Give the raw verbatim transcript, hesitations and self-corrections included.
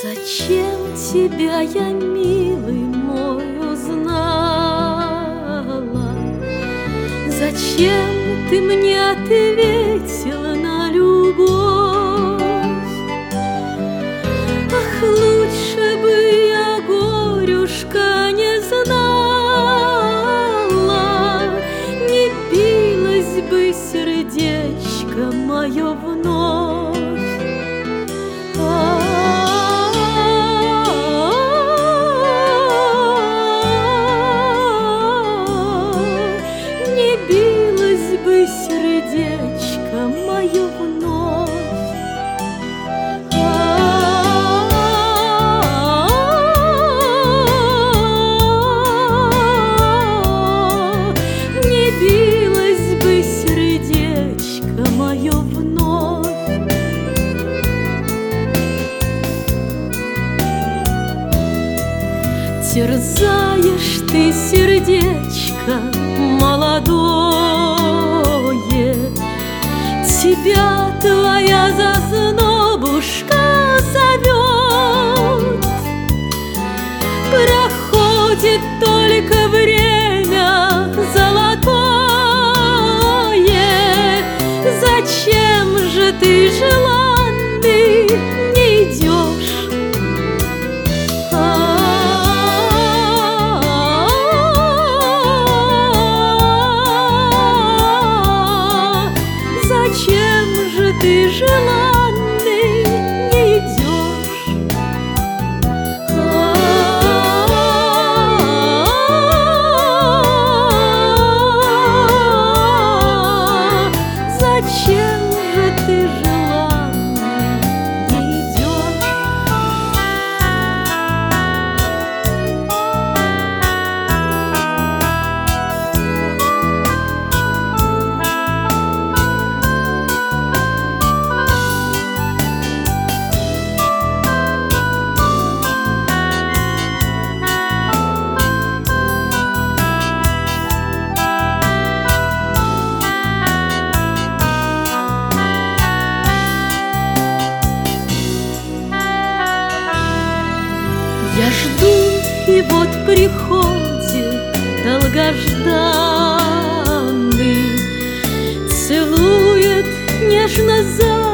Зачем тебя я, милый мой, узнала? Зачем ты мне ответила на любовь? Ах, лучше бы я, горюшка, не знала, не билось бы сердечко мое вновь. Не билось бы сердечко мое вновь. Не билось бы сердечко мое вновь. Терзаешь ты сердечко молодое, тебя твоя зазнобушка зовет. Проходит только время золотое, зачем же ты, желанный, не идешь? Зачем же ты, желанный, не идешь? Зачем же ты, желанный, не идешь? Я жду, и вот приходит долгожданный, целует нежно за